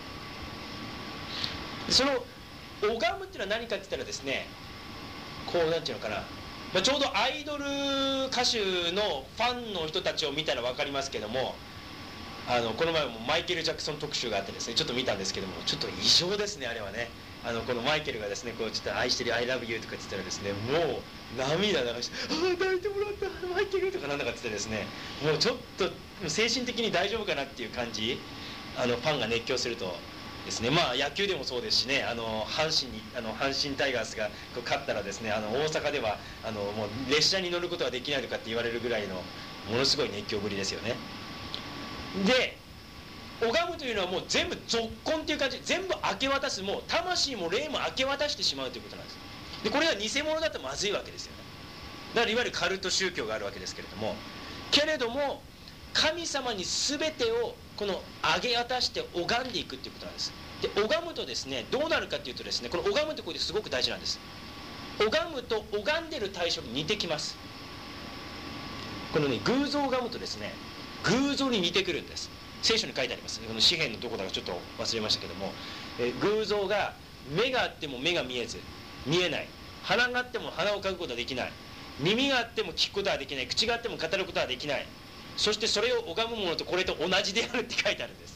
A: その拝むっていうのは何かって言ったらですね、なんていうのかな、ちょうどアイドル歌手のファンの人たちを見たら分かりますけども、この前もマイケル・ジャクソン特集があってですね、ちょっと見たんですけども、ちょっと異常ですね、あれはね。このマイケルがですね、ちょっと愛してる、I love you とか言ってたらですね、もう涙流して、抱いてもらった、マイケルとかなんだかって言ってですね、もうちょっと精神的に大丈夫かなっていう感じ、ファンが熱狂するとですね、野球でもそうですしね、阪神タイガースが勝ったらですね、大阪ではもう列車に乗ることができないとかって言われるぐらいのものすごい熱狂ぶりですよね。で、拝むというのはもう全部続婚という感じ、全部明け渡す、もう魂も霊も明け渡してしまうということなんです。で、これが偽物だとまずいわけですよね。だからいわゆるカルト宗教があるわけですけれども、神様に全てを上げ渡して拝んでいくということなんです。で、拝むとですね、どうなるかというとですね、この拝むということですごく大事なんです。拝むと拝んでる対象に似てきます。このね、偶像を拝むとですね、偶像に似てくるんです。聖書に書いてあります。この詩篇のどこだかちょっと忘れましたけども、偶像が目があっても目が見えず、見えない。鼻があっても鼻をかくことはできない。耳があっても聞くことはできない。口があっても語ることはできない。そしてそれを拝むものとこれと同じであるって書いてあるんです。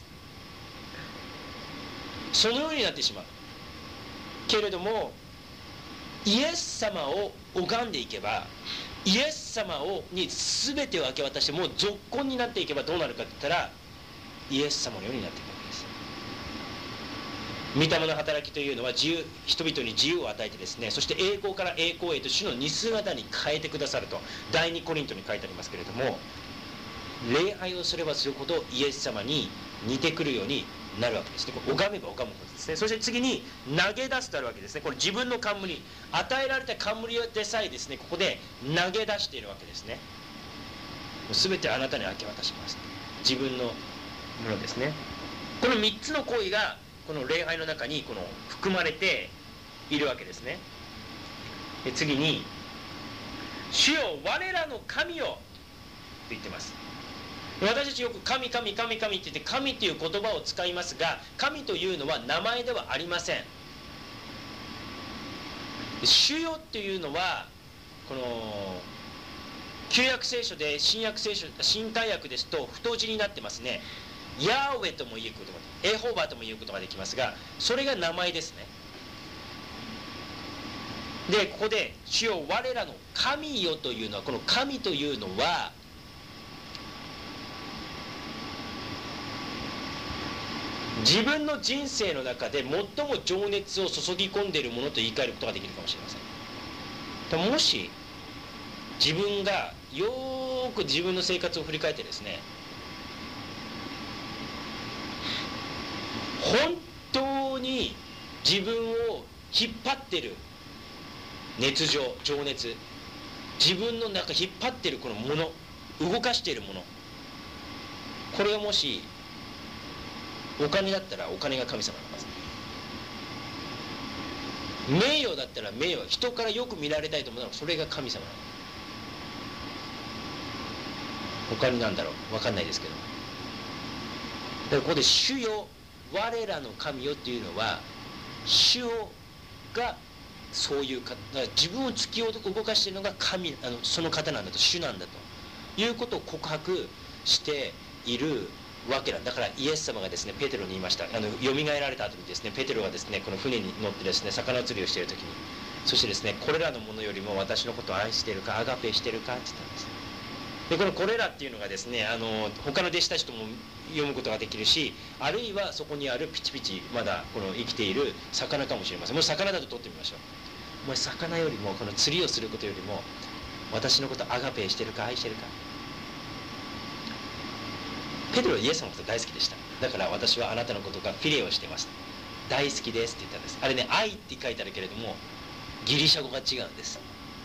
A: そのようになってしまうけれども、イエス様を拝んでいけば、イエス様に全てを明け渡して、もう続婚になっていけばどうなるかって言ったら、イエス様のようになっていくわけです。御霊の働きというのは人々に自由を与えてですね、そして栄光から栄光へと主の似姿に変えてくださると第2コリントに書いてありますけれども、礼拝をすればするほどイエス様に似てくるようになるわけですね。これ拝めば拝むことですね。そして次に投げ出すとあるわけですね。これ自分の冠、与えられた冠でさえですね、ここで投げ出しているわけですね。もう全てあなたに明け渡します。自分のものですね。 この3つの行為がこの礼拝の中に含まれているわけですね。で次に「主よ我らの神よ」と言ってます。私たちよく神神神神って言って神という言葉を使いますが、神というのは名前ではありません。主よっていうのはこの旧約聖書で新海訳ですと太字になってますね。ヤーウェとも言うことが、エホバとも言うことができますが、それが名前ですね。でここで「主よ我らの神よ」というのは、この神というのは自分の人生の中で最も情熱を注ぎ込んでいるものと言い換えることができるかもしれません。もし自分がよーく自分の生活を振り返ってですね、本当に自分を引っ張ってる熱情、情熱、自分の中引っ張ってるこのもの、動かしているもの、これをもしお金だったらお金が神様なんです。名誉だったら名誉、人からよく見られたいと思うのはそれが神様なんです。他になんだろう、分かんないですけど。だからここで「主よ我らの神よ」っていうのは、主よがそういうか、だから自分を突き動かしているのが神、その方なんだと、主なんだということを告白しているわけなんだ。から、イエス様がですねペテロに言いました。よみがえられた後にですね、ペテロがですねこの船に乗ってですね魚釣りをしている時に、そしてですね、これらのものよりも私のことを愛しているか、アガペしているかって言ったんです。でこの「これら」っていうのがですね、他の弟子たちとも読むことができるし、あるいはそこにあるピチピチまだこの生きている魚かもしれません。もし魚だと取ってみましょう。お前魚よりも、この釣りをすることよりも私のことをアガペしてるか、愛してるか。ペテロはイエスのこと大好きでした。だから私はあなたのことがフィレオしてます、大好きですって言ったんです。あれね、愛って書いてあるけれどもギリシャ語が違うんです。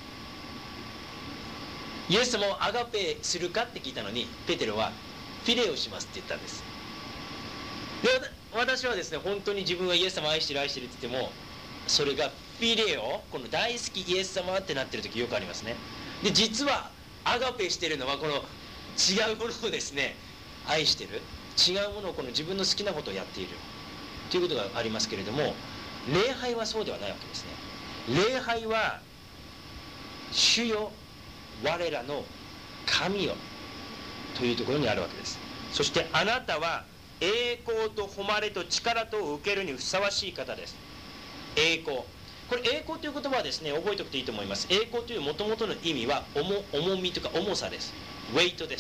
A: イエス様をアガペするかって聞いたのに、ペテロはフィレオしますって言ったんです。で私はですね、本当に自分はイエス様を愛してる愛してるって言っても、それがフィレオ、この大好きイエス様ってなってる時よくありますね。で実はアガペしてるのはこの違うものをですね愛してる、違うものをこの自分の好きなことをやっているということがありますけれども、礼拝はそうではないわけですね。礼拝は主よ我らの神よというところにあるわけです。そしてあなたは栄光と誉れと力とを受けるにふさわしい方です。栄光、これ栄光という言葉はですね覚えておくといいと思います。栄光という元々の意味は重みというか重さです。ウェイトです。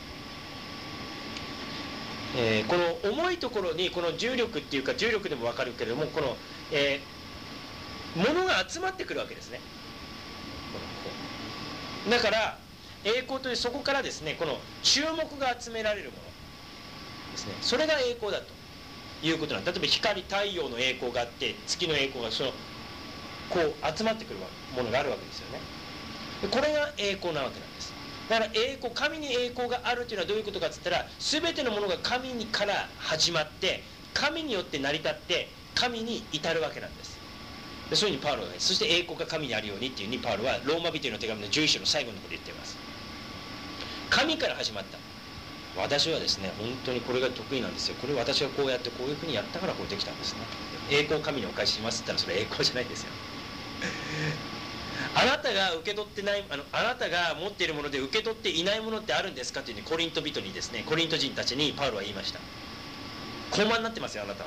A: この重いところにこの重力っていうか、重力でも分かるけれども、この、物が集まってくるわけですね。だから栄光という、そこからですねこの注目が集められるものですね、それが栄光だということなんです。例えば光、太陽の栄光があって月の栄光がこう集まってくるものがあるわけですよね。これが栄光なわけなんです。だから栄光、神に栄光があるというのはどういうことかって言ったら、全てのものが神から始まって神によって成り立って神に至るわけなんです。でそういうふうにパウロが、そして栄光が神にあるようにっていうふうにパウロはローマ人への手紙の11章の最後のことで言っています。神から始まった。私はですね本当にこれが得意なんですよ。これ私がこうやってこういうふうにやったからこうできたんですね。栄光を神にお返ししますって言ったらそれ栄光じゃないですよ。あなたが受け取ってない、あなたが持っているもので受け取っていないものってあるんですかというふうにコリント人にですね、コリント人たちにパウロは言いました。高慢になってますよあなたは。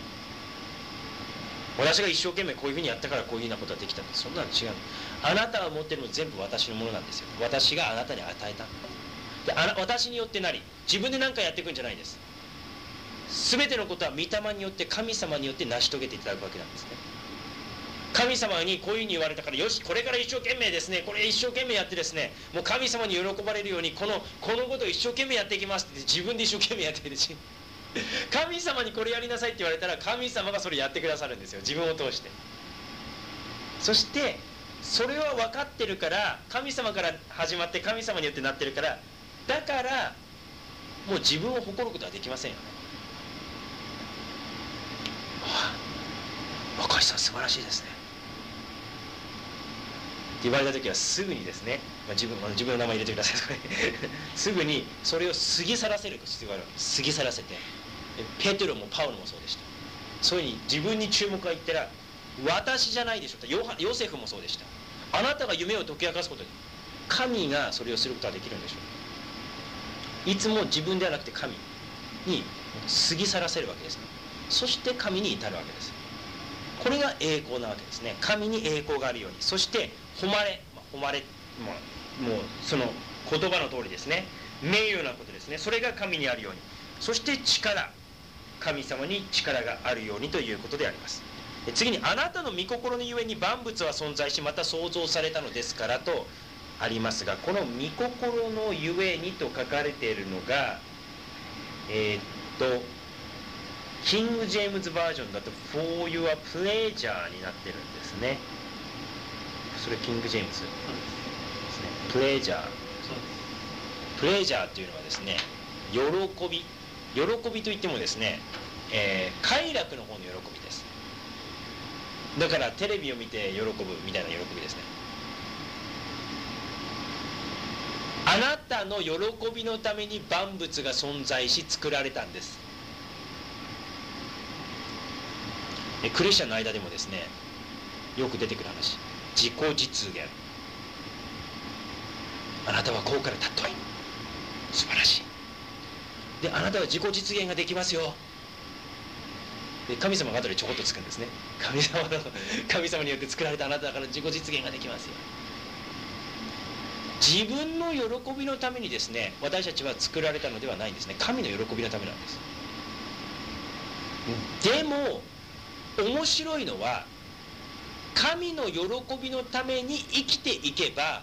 A: 私が一生懸命こういうふうにやったからこういうふうなことができたんです。そんなの違う。あなたが持っているの全部私のものなんですよ。私があなたに与えた。で私によってなり、自分で何かやっていくんじゃないです。全てのことは御霊によって、神様によって成し遂げていただくわけなんですね。神様にこういうふうに言われたから、よしこれから一生懸命ですね、これ一生懸命やってですね、もう神様に喜ばれるようにこのことを一生懸命やっていきますって自分で一生懸命やってるし、神様にこれやりなさいって言われたら神様がそれやってくださるんですよ、自分を通して。そしてそれは分かってるから、神様から始まって神様によってなってるから、だからもう自分を誇ることはできませんよね。 赤石さん素晴らしいですねって言われた時はすぐにですね、自分の名前入れてくださいすぐにそれを過ぎ去らせると必要があるわけです。過ぎ去らせて、ペテロもパウロもそうでした。そういうふうに自分に注目がいったら、私じゃないでしょと。ヨセフもそうでした。あなたが夢を解き明かすことに神がそれをすることはできるんでしょう。いつも自分ではなくて神に過ぎ去らせるわけです。そして神に至るわけです。これが栄光なわけですね。神に栄光があるように、そして誉れ、もうその言葉の通りですね、名誉なことですね。それが神にあるように、そして力、神様に力があるようにということであります。次に、あなたの御心のゆえに万物は存在し、また創造されたのですからとありますが、この御心のゆえにと書かれているのが、キング・ジェームズバージョンだと For your pleasure になってるんですね。それキング・ジェームズですね。プレジャー。プレジャーというのはですね、喜びといってもですね、快楽の方の喜びです。だからテレビを見て喜ぶみたいな喜びですね。あなたの喜びのために万物が存在し作られたんです。クリスチャンの間でもですね、よく出てくる話、自己実現。あなたはこうから尊い、素晴らしい。で、あなたは自己実現ができますよ。で、神様が後でちょこっとつくんですね。神様によって作られたあなただから自己実現ができますよ。自分の喜びのためにですね、私たちは作られたのではないんですね。神の喜びのためなんです。でも面白いのは、神の喜びのために生きていけば、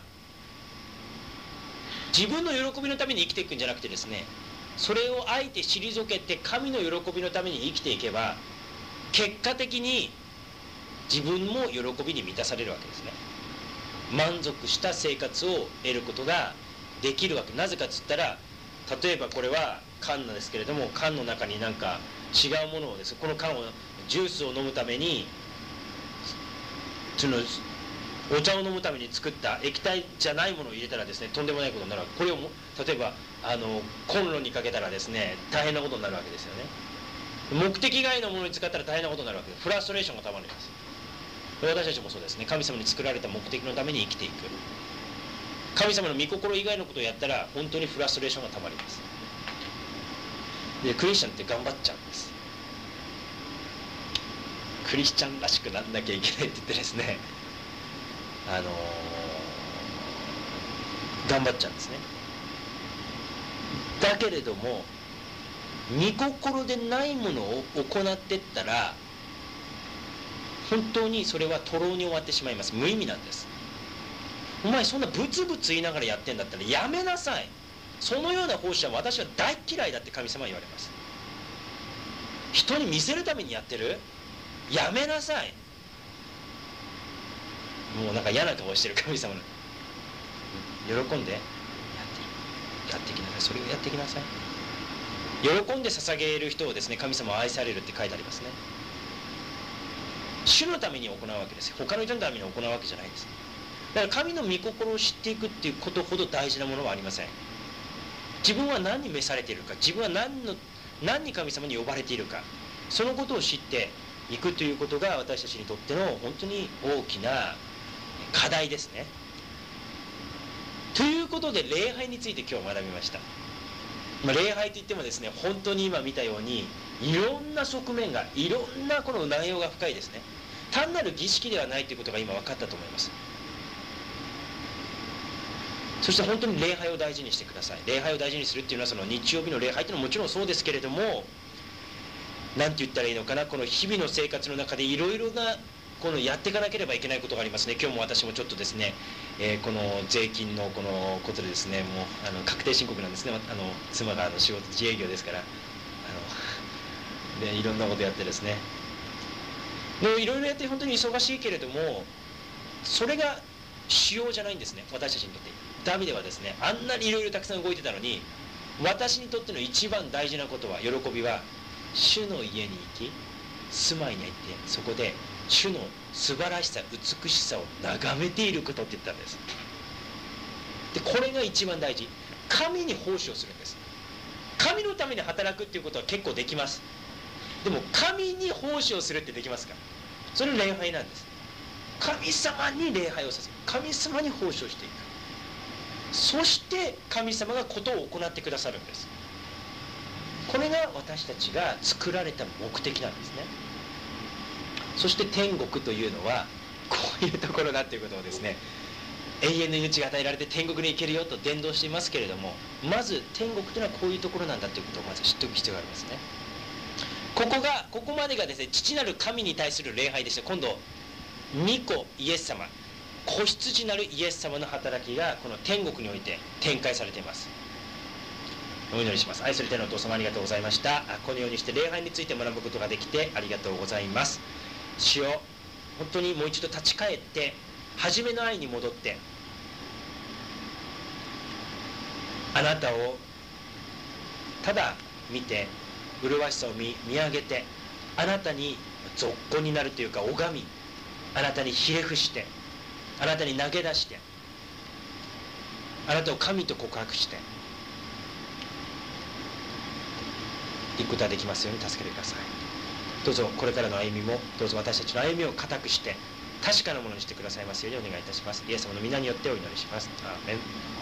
A: 自分の喜びのために生きていくんじゃなくてですね、それをあえて退けて神の喜びのために生きていけば、結果的に自分も喜びに満たされるわけですね。満足した生活を得ることができるわけ。なぜかっつったら、例えばこれは缶なんですけれども、缶の中になんか違うものをです、この缶をジュースを飲むために、そのお茶を飲むために作った液体じゃないものを入れたらですね、とんでもないことになるわけ。これを例えばコンロにかけたらですね、大変なことになるわけですよね。目的外のものに使ったら大変なことになるわけで、フラストレーションがたまります。私たちもそうですね。神様に作られた目的のために生きていく。神様の御心以外のことをやったら本当にフラストレーションがたまります。で、クリスチャンって頑張っちゃうんです。クリスチャンらしくなんなきゃいけないって言ってですね、頑張っちゃうんですね。だけれども、御心でないものを行っていったら、本当にそれは徒労に終わってしまいます。無意味なんです。お前そんなブツブツ言いながらやってんだったらやめなさい。そのような奉仕は私は大嫌いだって神様は言われます。人に見せるためにやってる？やめなさい。もうなんか嫌な顔してる神様の。喜んでやっていきなさい。それをやっていきなさい。喜んで捧げる人をですね、神様は愛されるって書いてありますね。主のために行うわけですよ。他の人のために行うわけじゃないです。だから神の御心を知っていくっていうことほど大事なものはありません。自分は何に召されているか、自分は何に神様に呼ばれているか、そのことを知っていくということが私たちにとっての本当に大きな課題ですね。ということで礼拝について今日学びました。礼拝といってもですね、本当に今見たようにいろんな側面が、いろんなこの内容が深いですね。単なる儀式ではないということが今分かったと思います。そして本当に礼拝を大事にしてください。礼拝を大事にするっていうのは、その日曜日の礼拝っていうのはもちろんそうですけれども、なんて言ったらいいのかな、この日々の生活の中でいろいろなこのやっていかなければいけないことがありますね。今日も私もちょっとですね、この税金のこのことでですね、もう確定申告なんですね。妻が仕事自営業ですからでいろんなことやってですね、いろいろやって本当に忙しいけれども、それが主要じゃないんですね、私たちにとって。ダビデはですね、あんなにいろいろたくさん動いてたのに、私にとっての一番大事なことは、喜びは、主の家に行き、住まいに行って、そこで主の素晴らしさ、美しさを眺めていることって言ったんです。でこれが一番大事。神に奉仕をするんです。神のために働くっていうことは結構できます。でも神に奉仕をするってできますか？それ礼拝なんです。神様に礼拝をさせる、神様に奉仕をしていく。そして神様がことを行ってくださるんです。これが私たちが作られた目的なんですね。そして天国というのはこういうところだということをですね、永遠の命が与えられて天国に行けるよと伝道していますけれども、まず天国というのはこういうところなんだということをまず知っておく必要がありますね。ここまでがですね、父なる神に対する礼拝でして、今度御子イエス様、子羊なるイエス様の働きがこの天国において展開されています。お祈りします。愛する天のお父様、ありがとうございました。このようにして礼拝について学ぶことができてありがとうございます。主よ、本当にもう一度立ち返って初めの愛に戻って、あなたをただ見て、麗しさを見上げて、あなたに属魂になるというか拝み、あなたにひれ伏して、あなたに投げ出して、あなたを神と告白していくことができますように助けてください。どうぞこれからの歩みも、どうぞ私たちの歩みを固くして確かなものにしてくださいますようにお願いいたします。イエス様の皆によってお祈りします。アーメン。